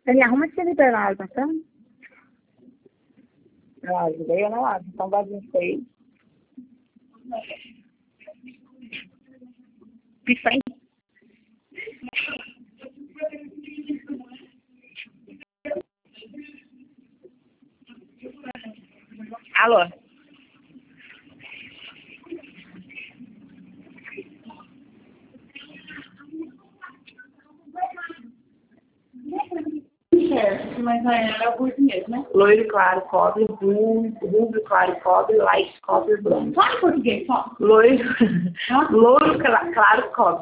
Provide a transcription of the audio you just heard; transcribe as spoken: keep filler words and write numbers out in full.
Ele arruma esse livro na hora passando? Eu ajudei, eu não acho. Então, bagunça aí. Pifa aí. Alô? Certo, mas aí era o curso mesmo, né? Loiro, claro, cobre, rubro, claro, cobre, light, cobre, branco. Fala em português, só. Loiro, loiro, cla- claro, cobre.